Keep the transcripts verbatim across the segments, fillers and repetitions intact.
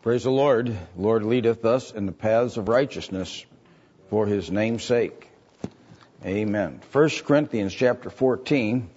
Praise the Lord. The Lord leadeth us in the paths of righteousness for His name's sake. Amen. First Corinthians chapter fourteen.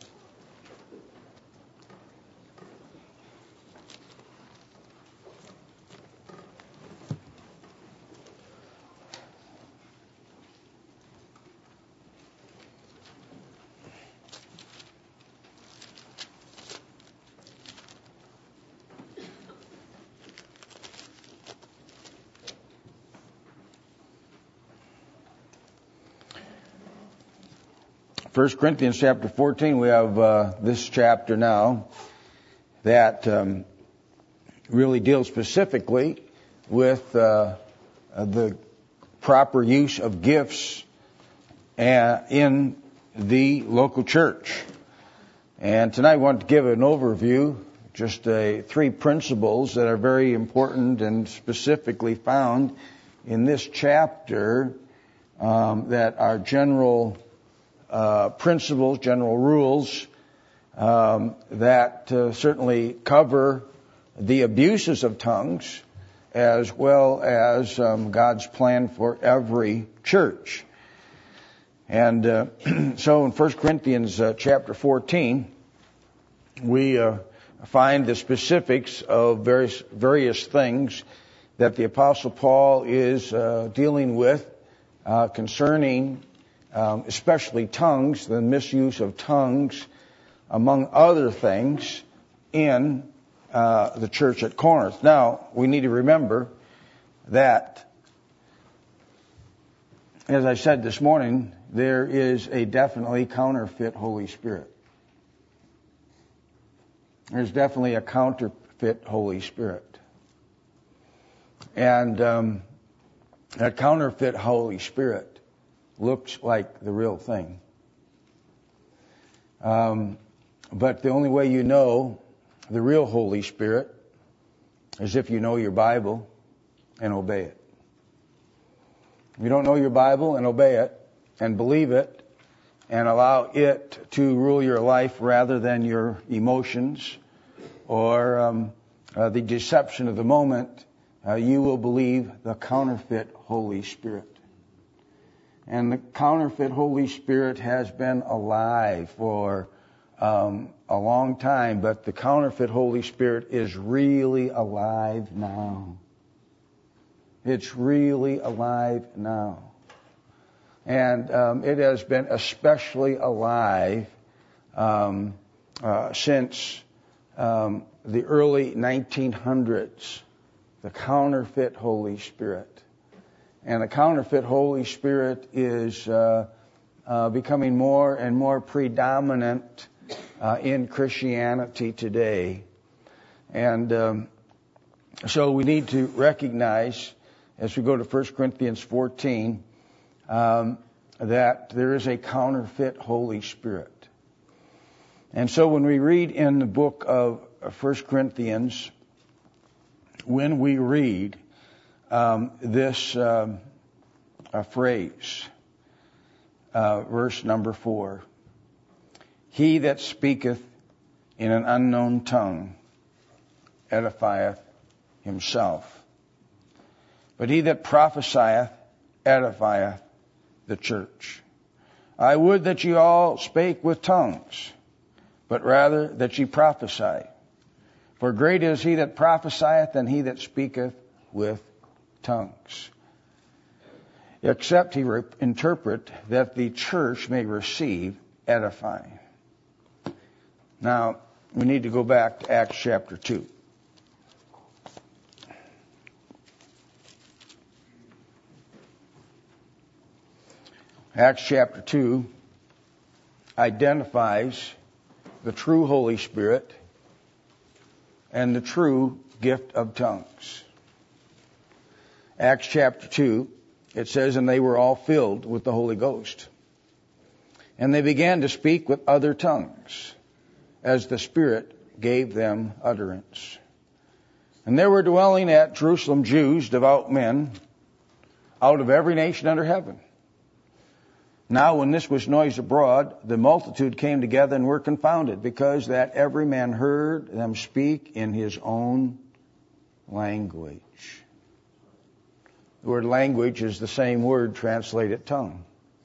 First Corinthians chapter fourteen, we have uh, this chapter now that um, really deals specifically with uh, the proper use of gifts uh, in the local church. And tonight I want to give an overview, just uh, three principles that are very important and specifically found in this chapter um, that are general Uh, principles, general rules um, that uh, certainly cover the abuses of tongues as well as um, God's plan for every church. And uh, so in First Corinthians uh, chapter fourteen, we uh, find the specifics of various, various things that the Apostle Paul is uh, dealing with uh, concerning Um, especially tongues, the misuse of tongues, among other things, in uh, the church at Corinth. Now, we need to remember that, as I said this morning, there is a definitely counterfeit Holy Spirit. There's definitely a counterfeit Holy Spirit. And um, that counterfeit Holy Spirit looks like the real thing. Um, but the only way you know the real Holy Spirit is if you know your Bible and obey it. If you don't know your Bible and obey it and believe it and allow it to rule your life rather than your emotions or um, uh, the deception of the moment, uh, you will believe the counterfeit Holy Spirit. And the counterfeit Holy Spirit has been alive for um, a long time, but the counterfeit Holy Spirit is really alive now. It's really alive now. And um, it has been especially alive um, uh, since um, the early nineteen hundreds, the counterfeit Holy Spirit. And the counterfeit Holy Spirit is uh, uh, becoming more and more predominant uh, in Christianity today. And um, so we need to recognize, as we go to First Corinthians fourteen, um, that there is a counterfeit Holy Spirit. And so when we read in the book of First Corinthians, when we read Um, this um, a phrase, uh, verse number four. He that speaketh in an unknown tongue edifieth himself, but he that prophesieth edifieth the church. I would that ye all spake with tongues, but rather that ye prophesy. For greater is he that prophesieth than he that speaketh with tongues, except he re- interpret, that the church may receive edifying. Now, we need to go back to Acts chapter two. Acts chapter two identifies the true Holy Spirit and the true gift of tongues. Acts chapter two, it says, and they were all filled with the Holy Ghost. And they began to speak with other tongues, as the Spirit gave them utterance. And there were dwelling at Jerusalem Jews, devout men, out of every nation under heaven. Now when this was noised abroad, the multitude came together and were confounded, because that every man heard them speak in his own language. The word language is the same word translated tongue.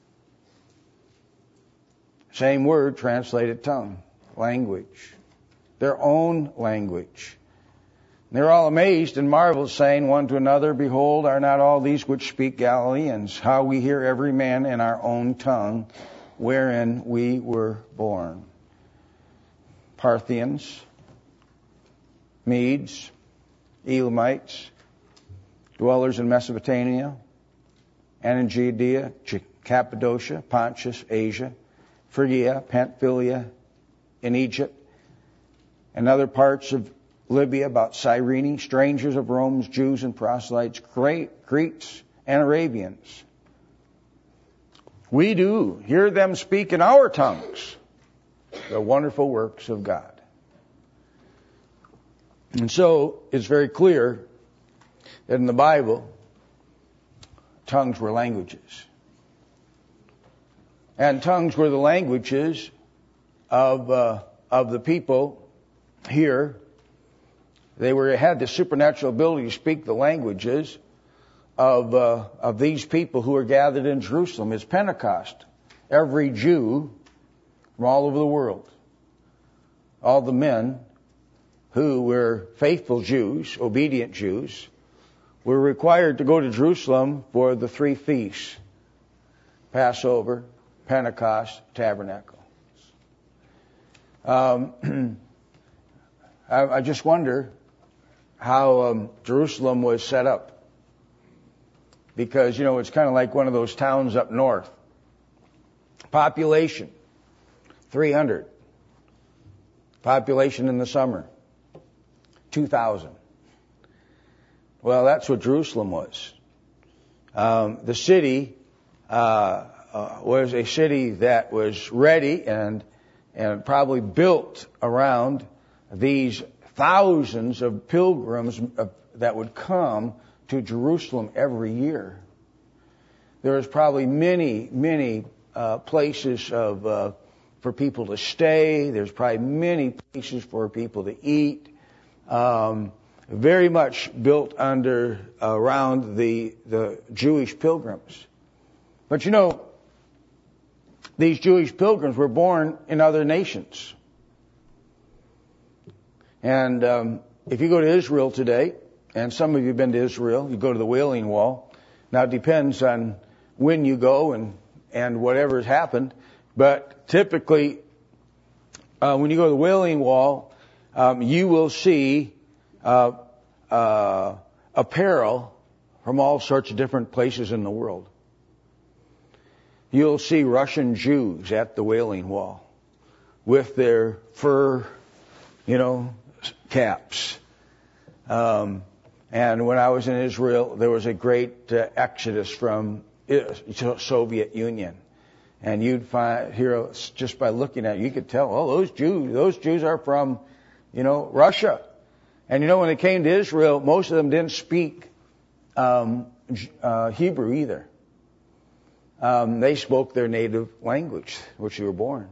Same word translated tongue. Language. Their own language. And they're all amazed and marveled, saying one to another, Behold, are not all these which speak Galileans? How we hear every man in our own tongue, wherein we were born. Parthians, Medes, Elamites, dwellers in Mesopotamia, and in Judea, Cappadocia, Pontus, Asia, Phrygia, Pamphylia, in Egypt, and other parts of Libya, about Cyrene, strangers of Rome, Jews and proselytes, Greeks and Arabians. We do hear them speak in our tongues the wonderful works of God. And so it's very clear that in the Bible, tongues were languages. And tongues were the languages of uh, of the people here. They were had the supernatural ability to speak the languages of uh, of these people who are gathered in Jerusalem. It's Pentecost. Every Jew from all over the world, all the men who were faithful Jews, obedient Jews, were required to go to Jerusalem for the three feasts: Passover, Pentecost, Tabernacle. Um, I, I just wonder how um, Jerusalem was set up. Because, you know, it's kind of like one of those towns up north. Population, three hundred. Population in the summer, two thousand. Well, that's what Jerusalem was. Um, the city uh, uh, was a city that was ready and and probably built around these thousands of pilgrims uh, that would come to Jerusalem every year. There was probably many, many uh, places of uh, for people to stay. There's probably many places for people to eat. Um, very much built under around the the Jewish pilgrims. But you know, these Jewish pilgrims were born in other nations. And um, if you go to Israel today, and some of you have been to Israel, you go to the Wailing Wall. Now it depends on when you go and, and whatever has happened. But typically, uh, when you go to the Wailing Wall, um, you will see uh, uh, apparel from all sorts of different places in the world. You'll see Russian Jews at the Wailing Wall with their fur, you know, caps. Um, and when I was in Israel, there was a great uh, exodus from the Soviet Union. And you'd find here, just by looking at it, you could tell, oh, those Jews, those Jews are from, you know, Russia. And you know, when they came to Israel, most of them didn't speak um, uh, Hebrew either. Um, they spoke their native language, which they were born.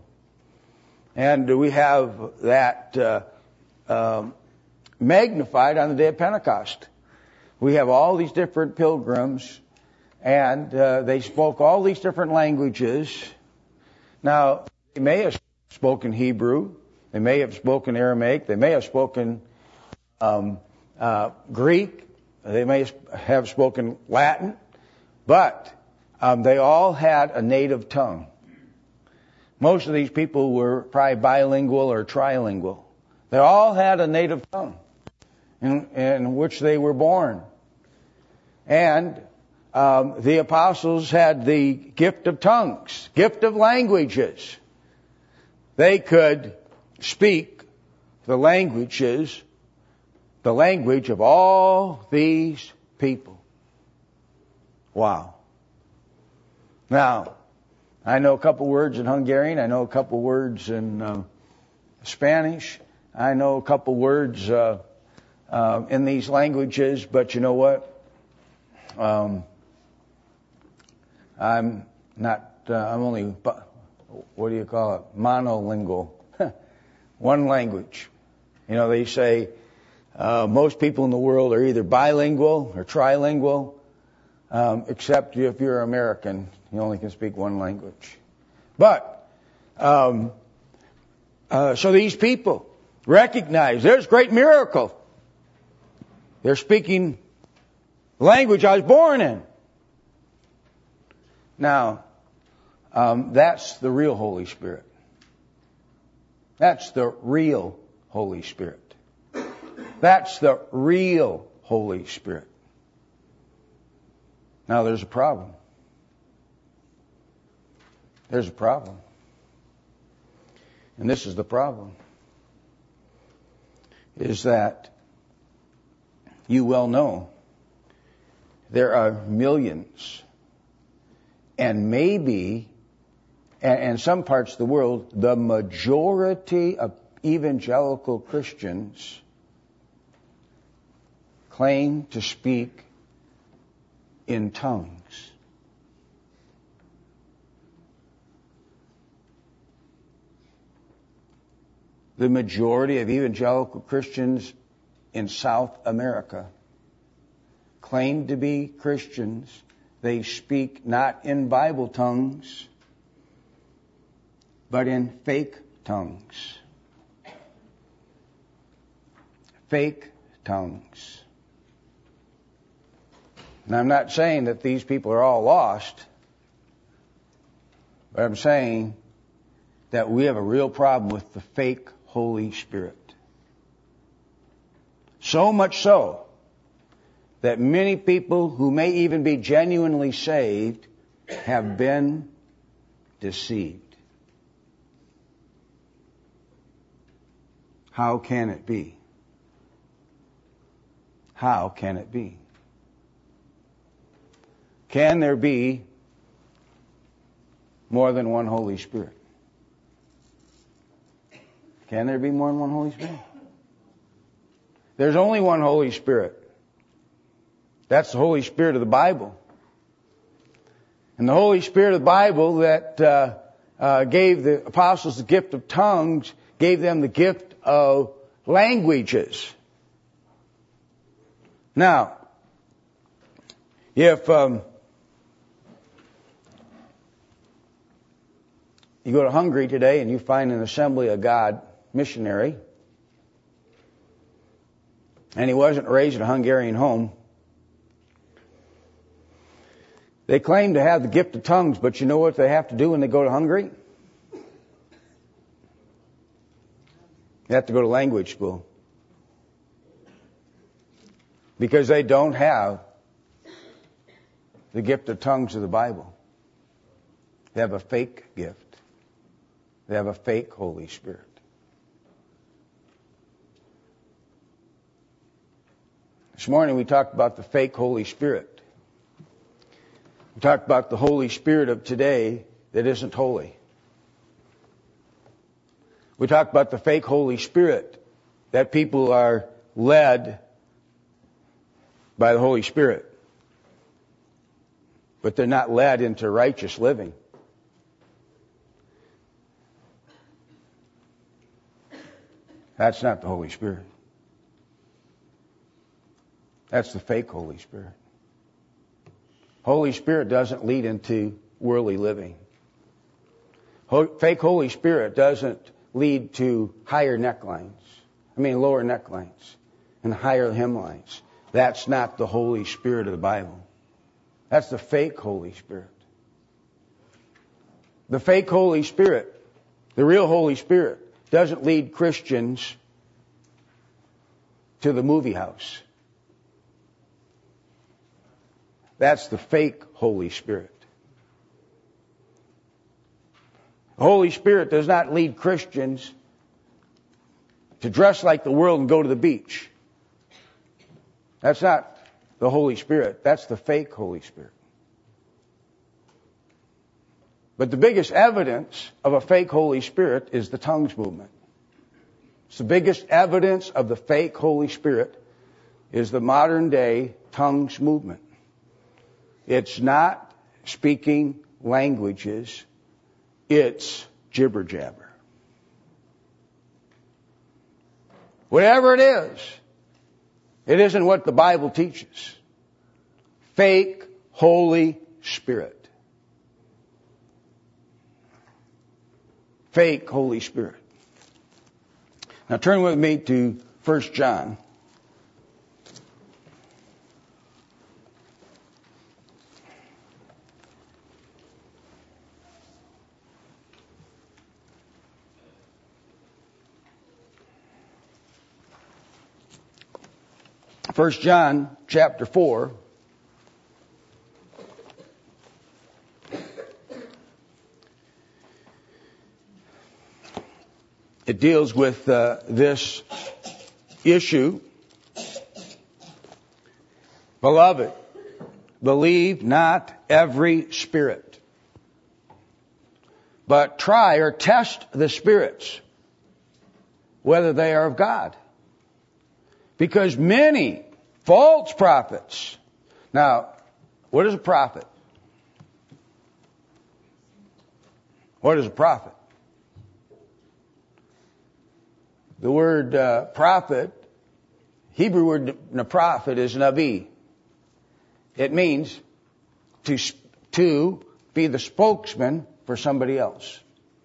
And we have that uh, um, magnified on the day of Pentecost. We have all these different pilgrims, and uh, they spoke all these different languages. Now, they may have spoken Hebrew, they may have spoken Aramaic, they may have spoken um, uh, Greek, they may have spoken Latin, but um, they all had a native tongue. Most of these people were probably bilingual or trilingual. They all had a native tongue in, in which they were born. And um, the apostles had the gift of tongues, gift of languages. They could speak the languages, the language of all these people. Wow. Now, I know a couple words in Hungarian. I know a couple words in uh, Spanish. I know a couple words uh, uh, in these languages. But you know what? Um, I'm not. Uh, I'm only. What do you call it? Monolingual. One language. You know, they say Uh, most people in the world are either bilingual or trilingual, um, except if you're American, you only can speak one language. But, um, uh, so these people recognize there's great miracle. They're speaking the language I was born in. Now, um, that's the real Holy Spirit. That's the real Holy Spirit. That's the real Holy Spirit. Now there's a problem. There's a problem. And this is the problem. Is that you well know there are millions and maybe, and in some parts of the world, the majority of evangelical Christians claim to speak in tongues. The majority of evangelical Christians in South America claim to be Christians. They speak not in Bible tongues, but in fake tongues. Fake tongues. And I'm not saying that these people are all lost, but I'm saying that we have a real problem with the fake Holy Spirit. So much so that many people who may even be genuinely saved have been deceived. How can it be? How can it be? Can there be more than one Holy Spirit? Can there be more than one Holy Spirit? There's only one Holy Spirit. That's the Holy Spirit of the Bible. And the Holy Spirit of the Bible that uh, uh, gave the apostles the gift of tongues, gave them the gift of languages. Now, if um, you go to Hungary today and you find an Assembly of God missionary, and he wasn't raised in a Hungarian home, they claim to have the gift of tongues, but you know what they have to do when they go to Hungary? They have to go to language school. Because they don't have the gift of tongues of the Bible. They have a fake gift. They have a fake Holy Spirit. This morning we talked about the fake Holy Spirit. We talked about the Holy Spirit of today that isn't holy. We talked about the fake Holy Spirit that people are led by the Holy Spirit, but they're not led into righteous living. That's not the Holy Spirit. That's the fake Holy Spirit. Holy Spirit doesn't lead into worldly living. Fake Holy Spirit doesn't lead to higher necklines. I mean lower necklines and higher hemlines. That's not the Holy Spirit of the Bible. That's the fake Holy Spirit. The fake Holy Spirit, the real Holy Spirit, doesn't lead Christians to the movie house. That's the fake Holy Spirit. The Holy Spirit does not lead Christians to dress like the world and go to the beach. That's not the Holy Spirit. That's the fake Holy Spirit. But the biggest evidence of a fake Holy Spirit is the tongues movement. It's the biggest evidence of the fake Holy Spirit is the modern day tongues movement. It's not speaking languages. It's jibber jabber. Whatever it is, It isn't what the Bible teaches. Fake Holy Spirit. Fake Holy Spirit. Now turn with me to First John. First John chapter four. It deals with uh, this issue. Beloved, believe not every spirit, but try or test the spirits, whether they are of God. Because many false prophets. Now, what is a prophet? What is a prophet? The word uh, prophet, Hebrew word prophet is navi. It means to to be the spokesman for somebody else.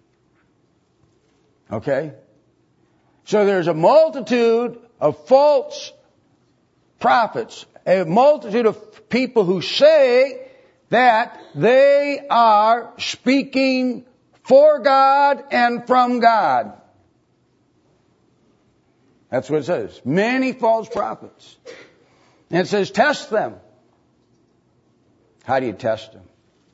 Okay? So there's a multitude of false prophets, a multitude of people who say that they are speaking for God and from God. That's what it says. Many false prophets. And it says, test them. How do you test them?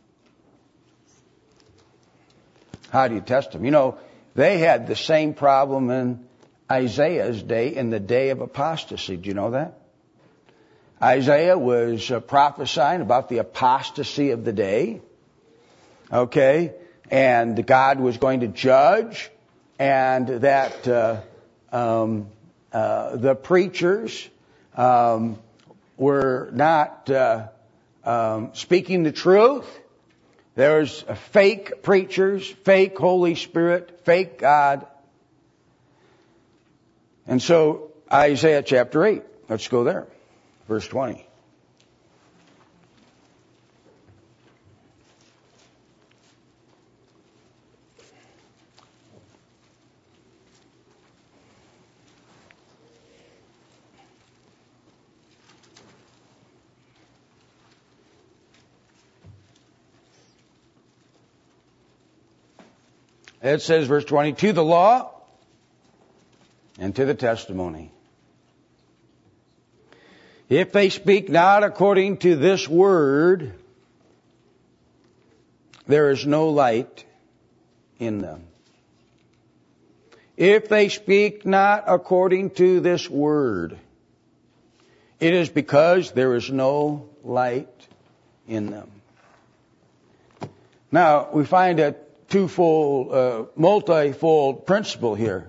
How do you test them? You know, they had the same problem in Isaiah's day, in the day of apostasy. Do you know that? Isaiah was uh, prophesying about the apostasy of the day. Okay? And God was going to judge, and that uh, um, uh, the preachers um, were not uh, um, speaking the truth. There's uh, fake preachers, fake Holy Spirit, fake God. And so, Isaiah chapter eight. Let's go there. Verse twenty. It says, verse twenty, to the law and to the testimony. If they speak not according to this word, there is no light in them. If they speak not according to this word, it is because there is no light in them. Now, we find a twofold, uh, multifold principle here.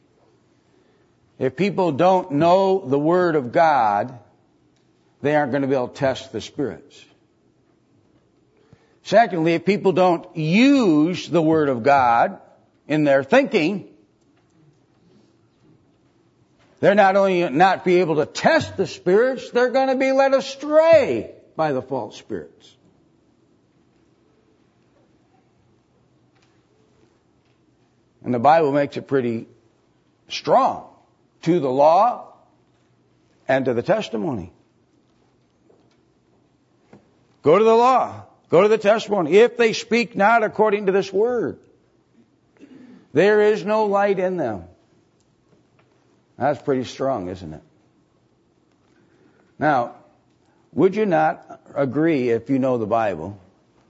If people don't know the Word of God, they aren't going to be able to test the spirits. Secondly, if people don't use the Word of God in their thinking, they're not only not be able to test the spirits, they're going to be led astray by the false spirits. And the Bible makes it pretty strong. To the law and to the testimony. Go to the law. Go to the testimony. If they speak not according to this word, there is no light in them. That's pretty strong, isn't it? Now, would you not agree, if you know the Bible,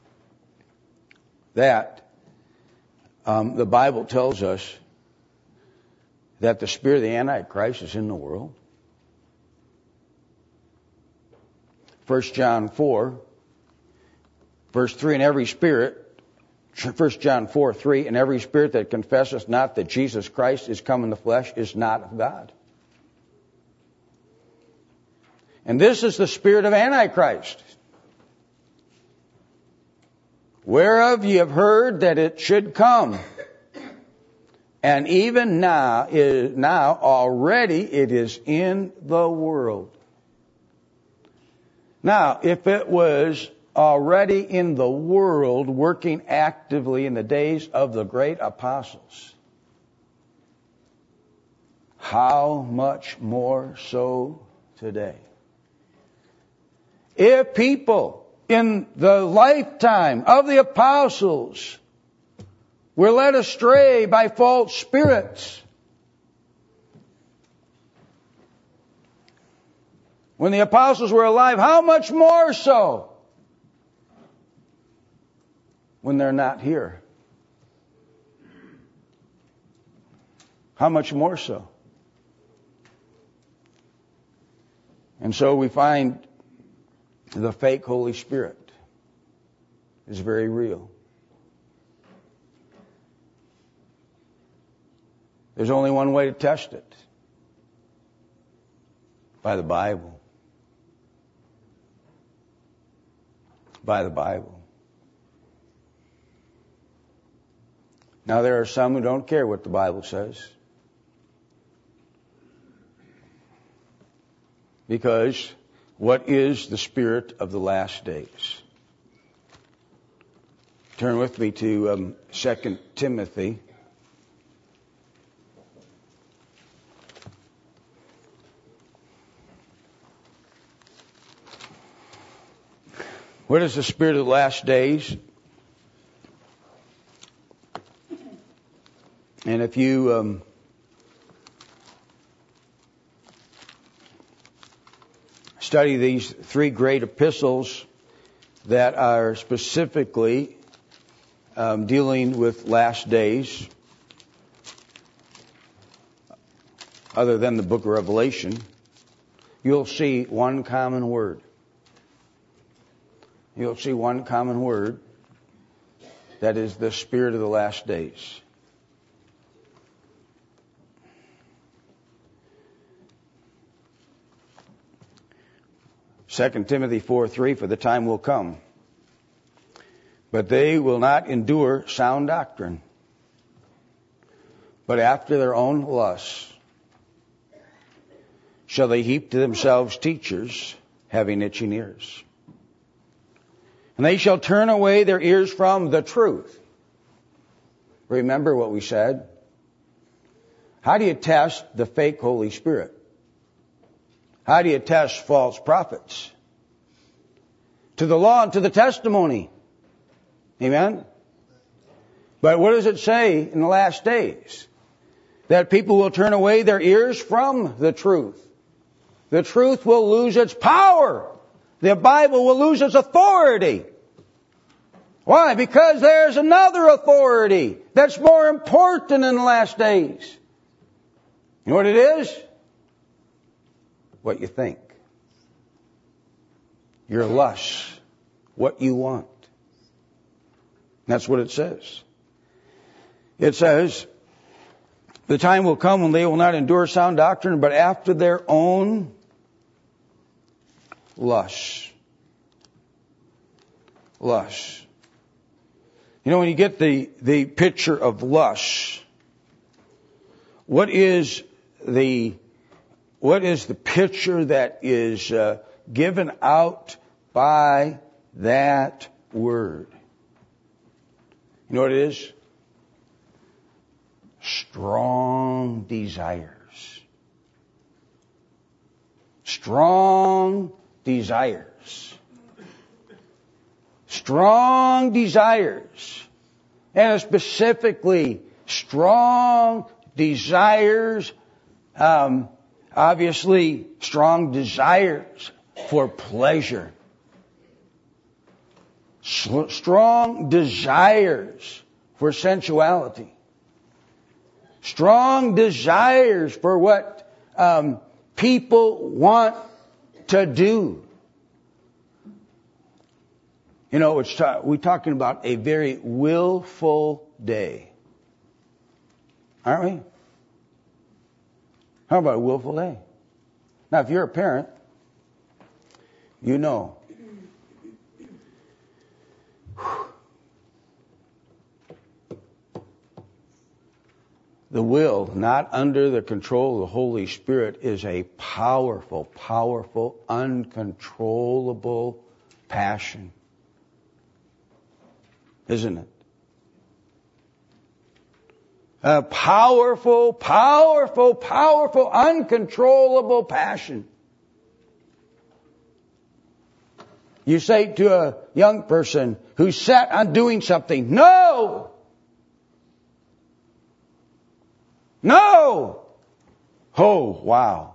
that um, the Bible tells us that the spirit of the Antichrist is in the world? First John four, verse three, and every spirit, First John four, three, and every spirit that confesseth not that Jesus Christ is come in the flesh is not of God. And this is the spirit of Antichrist, whereof ye have heard that it should come. And even now, is now already it is in the world. Now, if it was already in the world, working actively in the days of the great apostles, how much more so today? If people in the lifetime of the apostles were led astray by false spirits, when the apostles were alive, how much more so when they're not here? How much more so? And so we find the fake Holy Spirit is very real. There's only one way to test it. By the Bible. By the Bible. Now there are some who don't care what the Bible says. Because what is the spirit of the last days? Turn with me to um, Second Timothy. What is the spirit of the last days? And if you um, study these three great epistles that are specifically um, dealing with last days, other than the book of Revelation, you'll see one common word. You'll see one common word, that is the spirit of the last days. Second Timothy four three, for the time will come, but they will not endure sound doctrine, but after their own lusts shall they heap to themselves teachers having itching ears. And they shall turn away their ears from the truth. Remember what we said? How do you test the fake Holy Spirit? How do you test false prophets? To the law and to the testimony. Amen? But what does it say in the last days? That people will turn away their ears from the truth. The truth will lose its power. The Bible will lose its authority. Why? Because there's another authority that's more important in the last days. You know what it is? What you think. Your lusts. What you want. That's what it says. It says, the time will come when they will not endure sound doctrine, but after their own lusts. Lusts. You know, when you get the, the picture of lust, what is the, what is the picture that is uh, given out by that word? You know what it is? Strong desires. Strong desires. Strong desires. And specifically, strong desires, um, obviously, strong desires for pleasure. Strong desires for sensuality. Strong desires for what um, people want to do. You know, it's ta- we're talking about a very willful day. Aren't we? How about a willful day? Now, if you're a parent, you know. The will, not under the control of the Holy Spirit, is a powerful, powerful, uncontrollable passion. Isn't it? A powerful, powerful, powerful, uncontrollable passion. You say to a young person who's set on doing something, no! No! Oh, wow.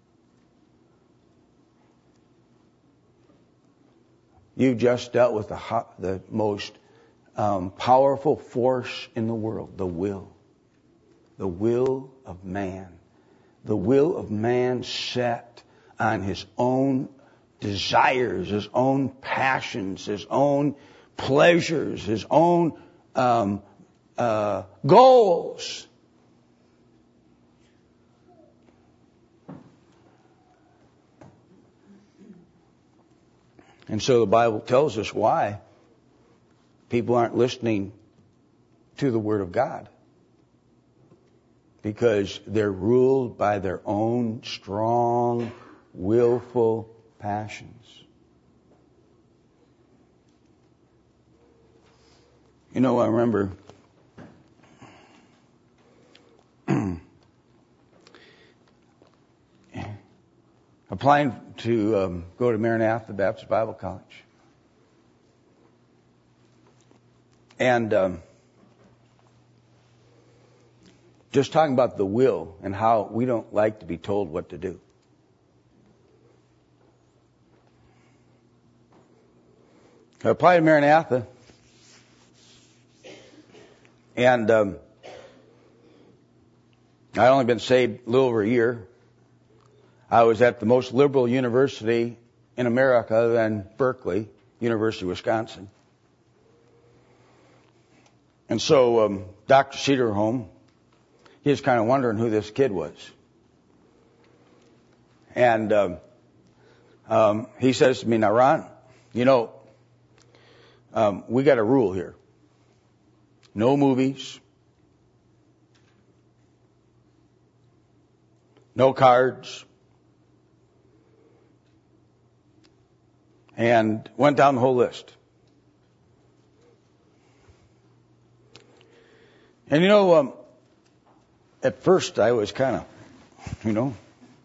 You just dealt with the, hot, the most um, powerful force in the world, the will. The will of man. The will of man set on his own desires, his own passions, his own pleasures, his own um, uh, goals. And so the Bible tells us why people aren't listening to the Word of God. Because they're ruled by their own strong, willful passions. You know, I remember applying to um, go to Maranatha Baptist Bible College. And um, just talking about the will and how we don't like to be told what to do. I applied to Maranatha, and um, I'd only been saved a little over a year. I was at the most liberal university in America than Berkeley, University of Wisconsin. And so um, Doctor Cedarholm, he was kind of wondering who this kid was. And um, um, he says to me, now, Ron, you know, um, we got a rule here. No movies. No cards. And went down the whole list. And you know, um, at first I was kind of, you know,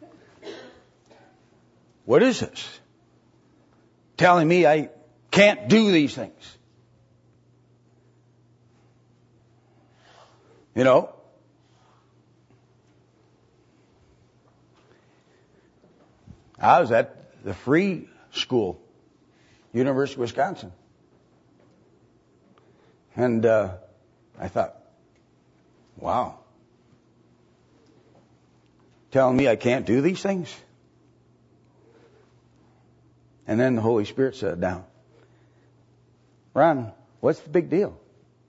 what is this? Telling me I can't do these things. You know? I was at the free school, University of Wisconsin. And uh, I thought, wow. Telling me I can't do these things? And then the Holy Spirit sat down. Ron, what's the big deal?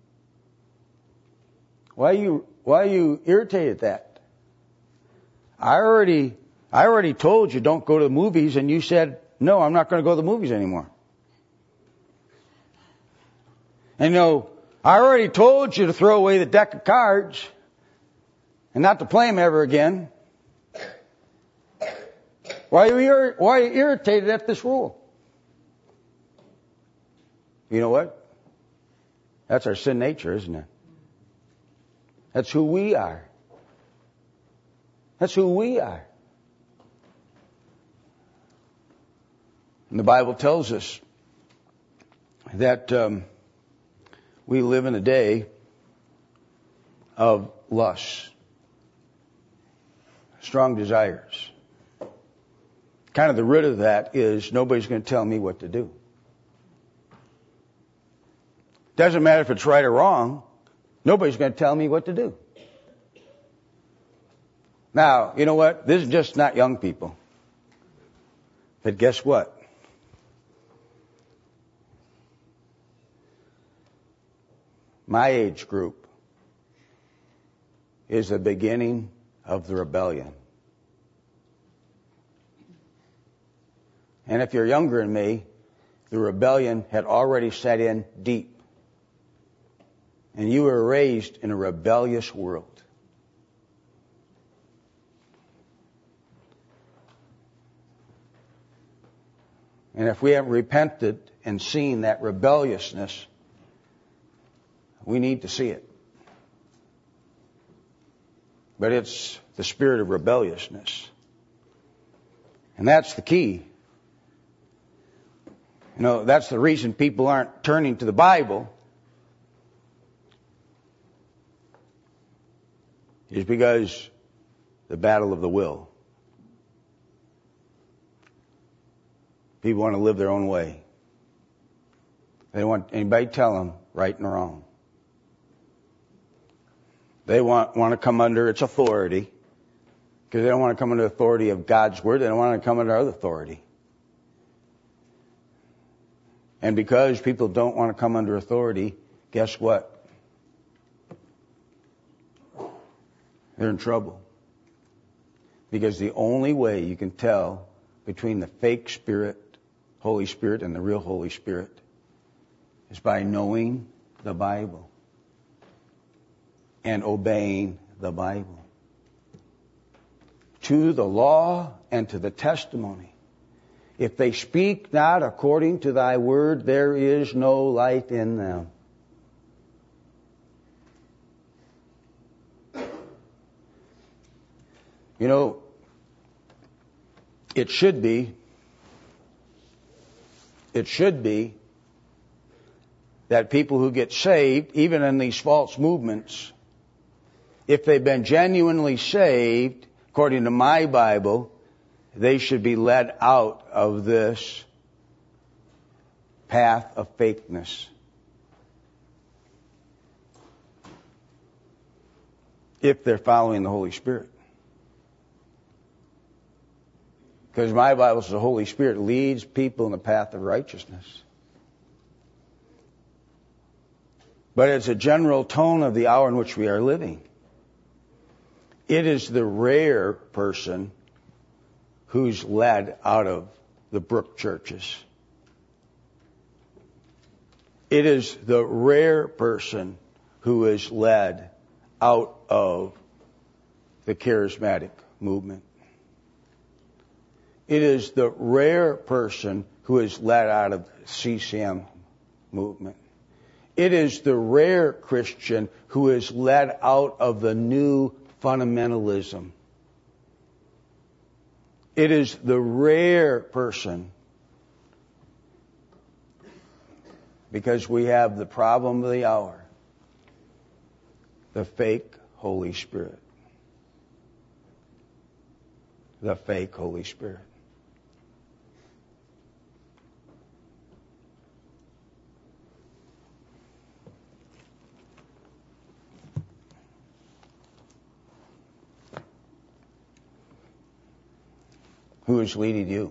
Why are you, why are you irritated at that? I already, I already told you don't go to the movies, and you said, no, I'm not going to go to the movies anymore. And you know, I already told you to throw away the deck of cards and not to play them ever again. Why are you, ir- why are you irritated at this rule? You know what? That's our sin nature, isn't it? That's who we are. That's who we are. And the Bible tells us that um, we live in a day of lust, strong desires. Kind of the root of that is nobody's going to tell me what to do. Doesn't matter if it's right or wrong. Nobody's going to tell me what to do. Now, you know what? This is just not young people. But guess what? My age group is the beginning of the rebellion. And if you're younger than me, the rebellion had already set in deep. And you were raised in a rebellious world. And if we haven't repented and seen that rebelliousness, we need to see it. But it's the spirit of rebelliousness. And that's the key. You know, that's the reason people aren't turning to the Bible, is because the battle of the will. People want to live their own way. They don't want anybody to tell them right and wrong. They want, want to come under its authority, because they don't want to come under the authority of God's Word. They don't want to come under other authority. And because people don't want to come under authority, guess what? They're in trouble. Because the only way you can tell between the fake Spirit, Holy Spirit, and the real Holy Spirit is by knowing the Bible and obeying the Bible. To the law and to the testimony. If they speak not according to thy word, there is no light in them. You know, it should be, it should be that people who get saved, even in these false movements, if they've been genuinely saved, according to my Bible, they should be led out of this path of fakeness. If they're following the Holy Spirit. Because my Bible says the Holy Spirit leads people in the path of righteousness. But it's a general tone of the hour in which we are living. It is the rare person who's led out of the Brook churches. It is the rare person who is led out of the charismatic movement. It is the rare person who is led out of the C C M movement. It is the rare Christian who is led out of the new fundamentalism. It is the rare person, because we have the problem of the hour, the fake Holy Spirit. The fake Holy Spirit. Who is leading you?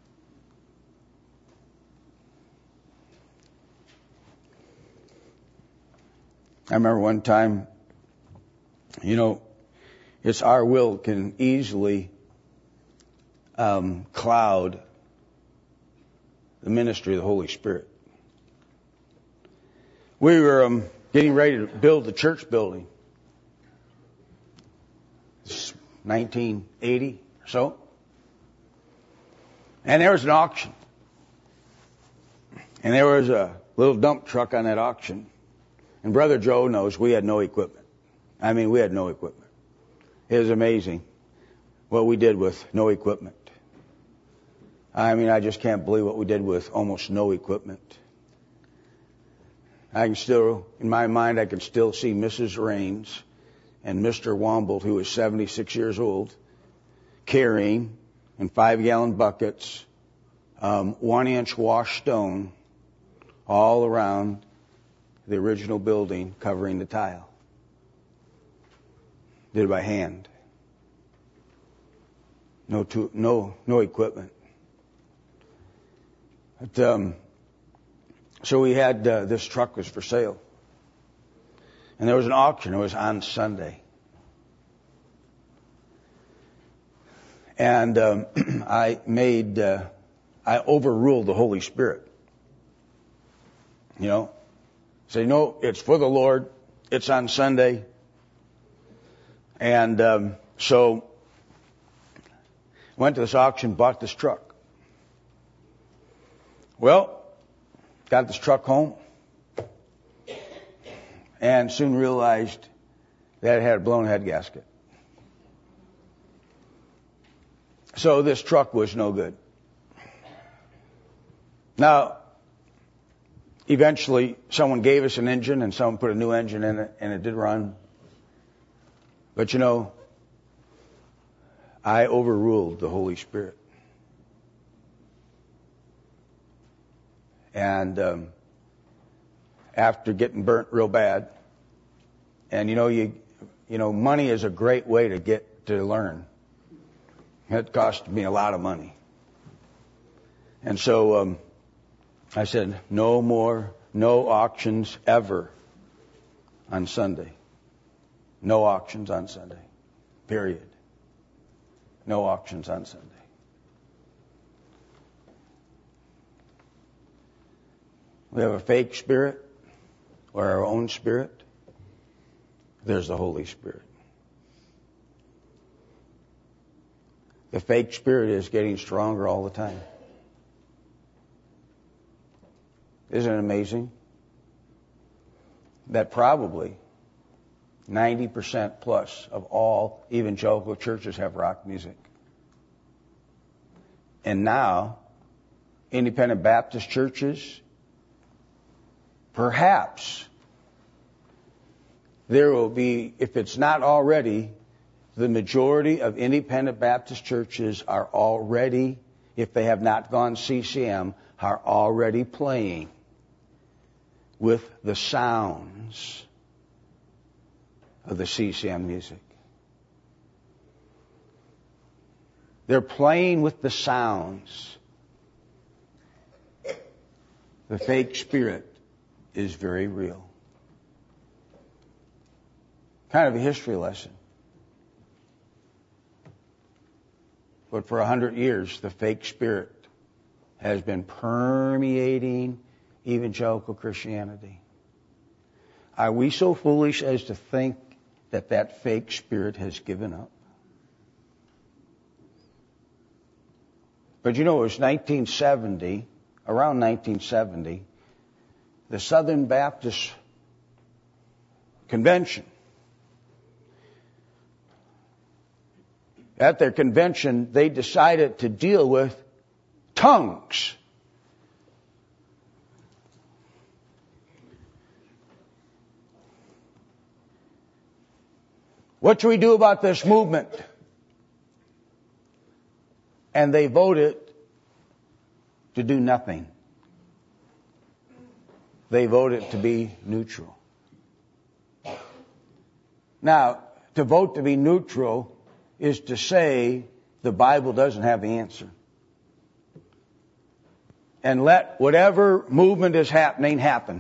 I remember one time, you know, it's our will can easily um, cloud the ministry of the Holy Spirit. We were um, getting ready to build the church building. It's nineteen eighty or so. And there was an auction. And there was a little dump truck on that auction. And Brother Joe knows we had no equipment. I mean, we had no equipment. It was amazing what we did with no equipment. I mean, I just can't believe what we did with almost no equipment. I can still, in my mind, I can still see Missus Raines and Mister Womble, who was seventy-six years old, carrying in five-gallon buckets, um, one-inch wash stone all around the original building, covering the tile. Did it by hand. No, to, no, no equipment. But, um, so we had uh, this truck was for sale, and there was an auction. It was on Sunday. And um, I made, uh, I overruled the Holy Spirit. You know, say, no, it's for the Lord. It's on Sunday. And um, so went to this auction, bought this truck. Well, got this truck home and soon realized that it had a blown head gasket. So this truck was no good. Now, eventually someone gave us an engine and someone put a new engine in it and it did run. But you know, I overruled the Holy Spirit. And um, after getting burnt real bad, and you know, you you know, money is a great way to get to learn. It cost me a lot of money. And so um, I said, no more, no auctions ever on Sunday. No auctions on Sunday. Period. No auctions on Sunday. We have a fake spirit or our own spirit. There's the Holy Spirit. The fake spirit is getting stronger all the time. Isn't it amazing that probably ninety percent plus of all evangelical churches have rock music? And now, independent Baptist churches, perhaps there will be, if it's not already, the majority of independent Baptist churches are already, if they have not gone C C M, are already playing with the sounds of the C C M music. They're playing with the sounds. The fake spirit is very real. Kind of a history lesson. But for a hundred years, the fake spirit has been permeating evangelical Christianity. Are we so foolish as to think that that fake spirit has given up? But you know, it was nineteen seventy, around nineteen seventy, the Southern Baptist Convention. At their convention, they decided to deal with tongues. What should we do about this movement? And they voted to do nothing. They voted to be neutral. Now, to vote to be neutral is to say the Bible doesn't have the answer. And let whatever movement is happening happen.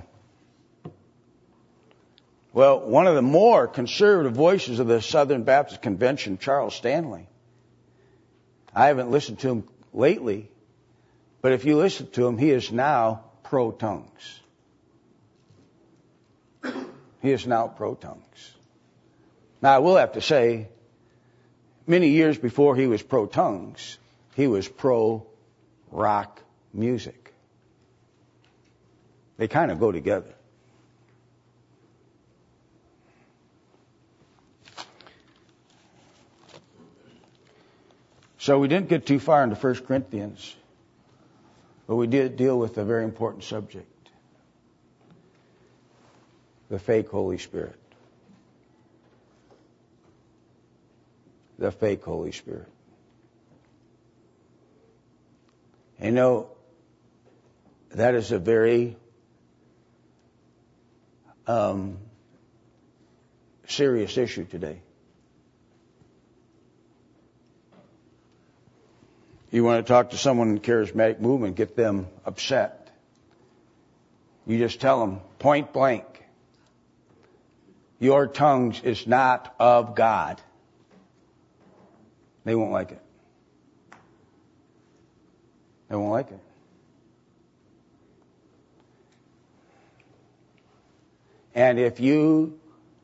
Well, one of the more conservative voices of the Southern Baptist Convention, Charles Stanley, I haven't listened to him lately, but if you listen to him, he is now pro-tongues. He is now pro-tongues. Now, I will have to say, many years before he was pro-tongues, he was pro-rock music. They kind of go together. So we didn't get too far into First Corinthians, but we did deal with a very important subject. The fake Holy Spirit. The fake Holy Spirit. And you know, that is a very um, serious issue today. You want to talk to someone in the charismatic movement, get them upset. You just tell them point blank, your tongues is not of God. They won't like it. They won't like it. And if you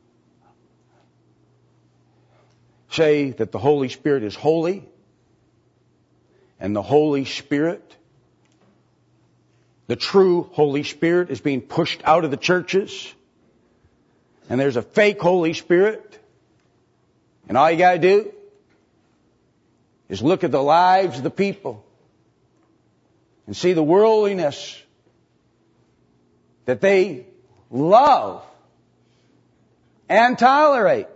say that the Holy Spirit is holy, and the Holy Spirit The true Holy Spirit is being pushed out of the churches. And there's a fake Holy Spirit. And all you got to do is look at the lives of the people and see the worldliness that they love and tolerate.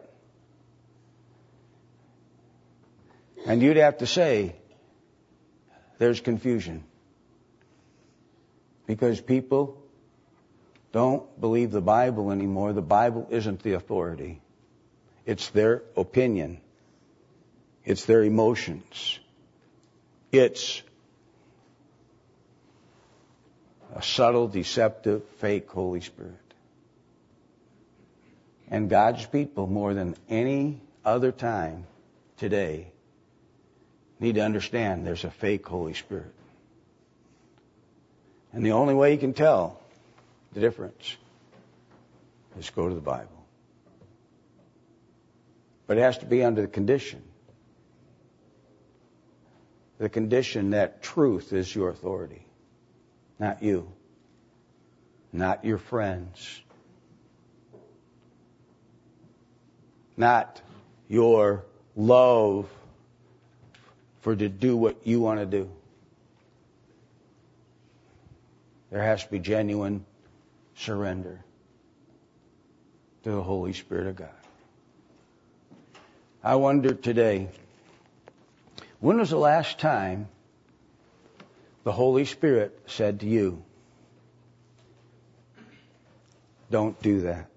And you'd have to say, there's confusion. Because people don't believe the Bible anymore. The Bible isn't the authority. It's their opinion. It's their emotions. It's a subtle, deceptive, fake Holy Spirit. And God's people, more than any other time today, need to understand there's a fake Holy Spirit. And the only way you can tell the difference is go to the Bible. But it has to be under the condition. The condition that truth is your authority. Not you. Not your friends. Not your love for to do what you want to do. There has to be genuine surrender to the Holy Spirit of God. I wonder today, when was the last time the Holy Spirit said to you, don't do that?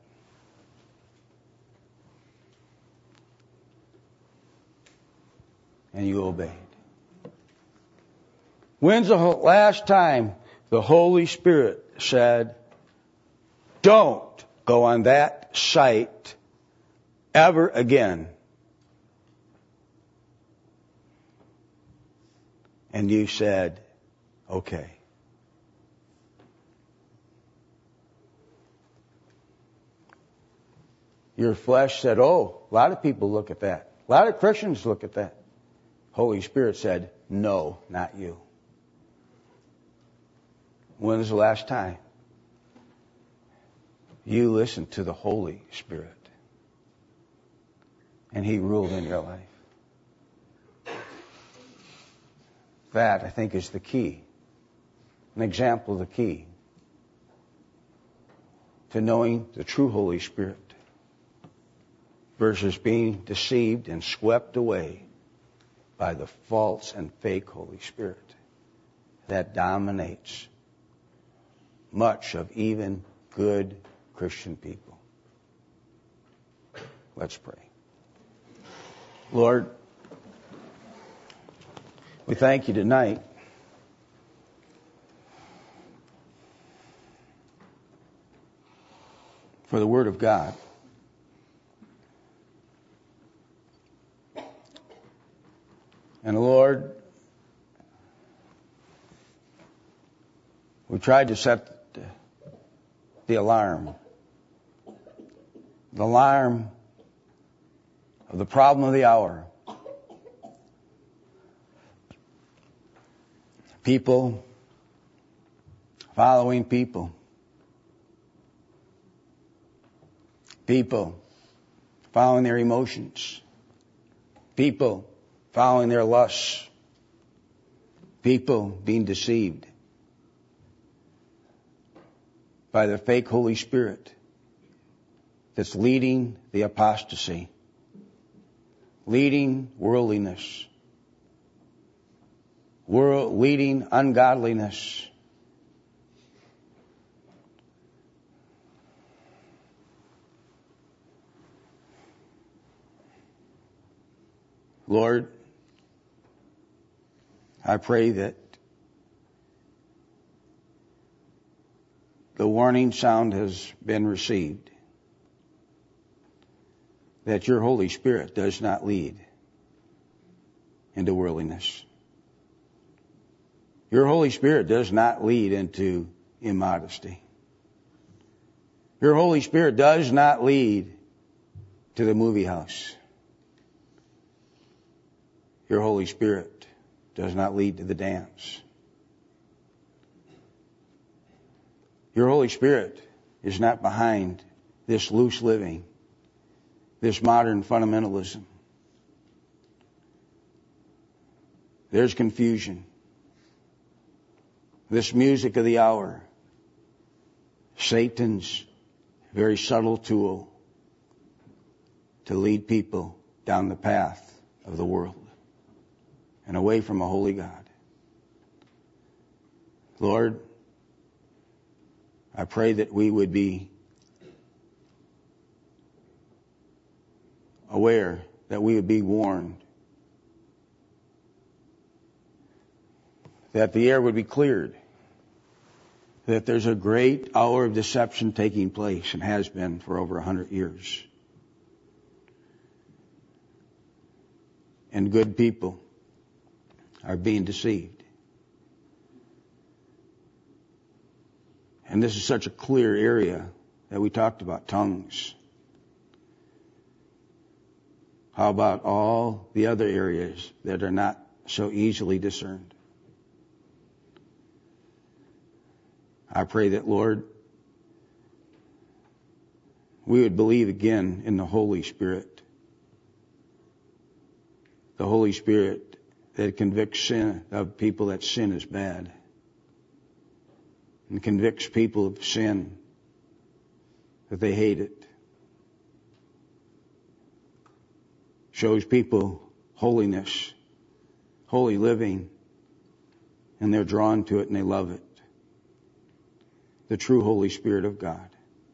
And you obeyed. When's the last time the Holy Spirit said, don't go on that site ever again? And you said, okay. Your flesh said, oh, a lot of people look at that. A lot of Christians look at that. Holy Spirit said, no, not you. When was the last time you listened to the Holy Spirit and He ruled in your life? That, I think, is the key. An example of the key to knowing the true Holy Spirit versus being deceived and swept away by the false and fake Holy Spirit that dominates much of even good Christian people. Let's pray. Lord, we thank you tonight for the Word of God. And Lord, we tried to set the alarm. The alarm of the problem of the hour. People following people. People following their emotions. People following their lusts. People being deceived by the fake Holy Spirit that's leading the apostasy, leading worldliness, world, leading ungodliness. Lord, I pray that the warning sound has been received, that your Holy Spirit does not lead into worldliness. Your Holy Spirit does not lead into immodesty. Your Holy Spirit does not lead to the movie house. Your Holy Spirit does not lead to the dance. Your Holy Spirit is not behind this loose living, this modern fundamentalism. There's confusion. This music of the hour, Satan's very subtle tool to lead people down the path of the world and away from a holy God. Lord, I pray that we would be aware, that we would be warned, that the air would be cleared, that there's a great hour of deception taking place and has been for over a hundred years. And good people are being deceived. And this is such a clear area that we talked about, tongues. How about all the other areas that are not so easily discerned? I pray that, Lord, we would believe again in the Holy Spirit. The Holy Spirit that convicts sin of people that sin is bad. And convicts people of sin, that they hate it. Shows people holiness, holy living, and they're drawn to it and they love it. The true Holy Spirit of God.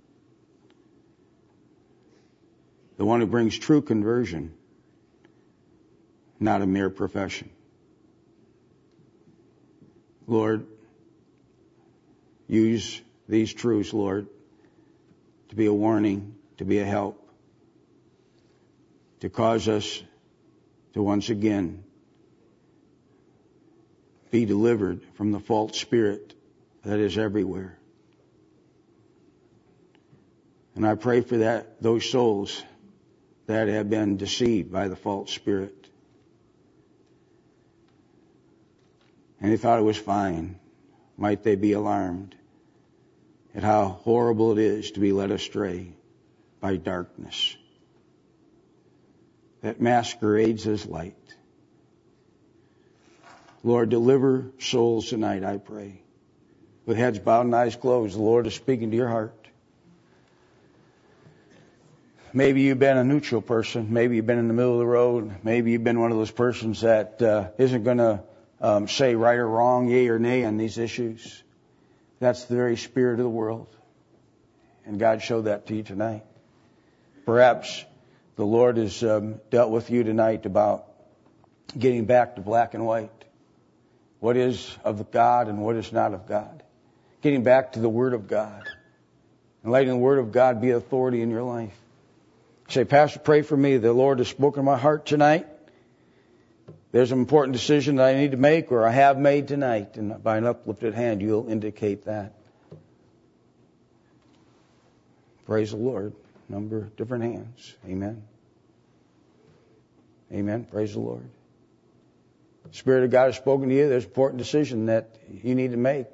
The one who brings true conversion, not a mere profession. Lord, use these truths, Lord, to be a warning, to be a help, to cause us to once again be delivered from the false spirit that is everywhere. And I pray for that, those souls that have been deceived by the false spirit. And they thought it was fine. Might they be alarmed at how horrible it is to be led astray by darkness that masquerades as light. Lord, deliver souls tonight, I pray. With heads bowed and eyes closed, the Lord is speaking to your heart. Maybe you've been a neutral person. Maybe you've been in the middle of the road. Maybe you've been one of those persons that uh, isn't going to um, say right or wrong, yea or nay on these issues. That's the very spirit of the world. And God showed that to you tonight. Perhaps the Lord has um, dealt with you tonight about getting back to black and white. What is of God and what is not of God. Getting back to the Word of God. And letting the Word of God be authority in your life. Say, Pastor, pray for me. The Lord has spoken to my heart tonight. There's an important decision that I need to make or I have made tonight. And by an uplifted hand, you'll indicate that. Praise the Lord. Number of different hands. Amen. Amen. Praise the Lord. The Spirit of God has spoken to you. There's an important decision that you need to make.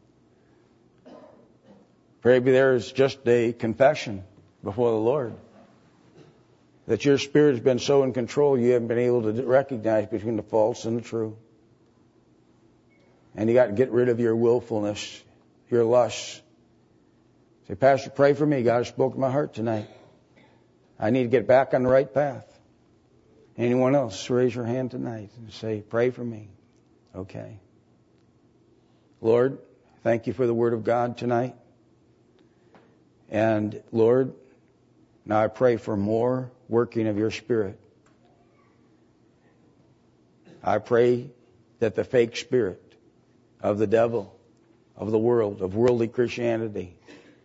Maybe there is just a confession before the Lord. That your spirit has been so in control you haven't been able to recognize between the false and the true. And you got to get rid of your willfulness, your lusts. Say, Pastor, pray for me. God has spoken to my heart tonight. I need to get back on the right path. Anyone else, raise your hand tonight and say, pray for me. Okay. Lord, thank you for the Word of God tonight. And Lord, now I pray for more working of your Spirit. I pray that the fake spirit of the devil, of the world, of worldly Christianity,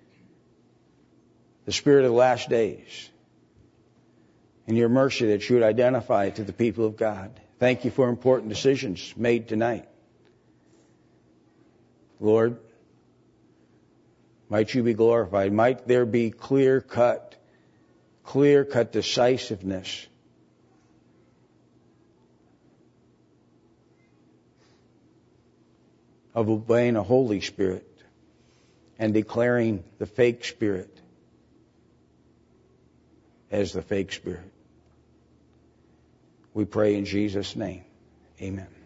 the spirit of the last days, in your mercy that you would identify it to the people of God. Thank you for important decisions made tonight. Lord, might you be glorified. Might there be clear-cut, clear-cut decisiveness of obeying a Holy Spirit and declaring the fake spirit as the fake spirit. We pray in Jesus' name. Amen.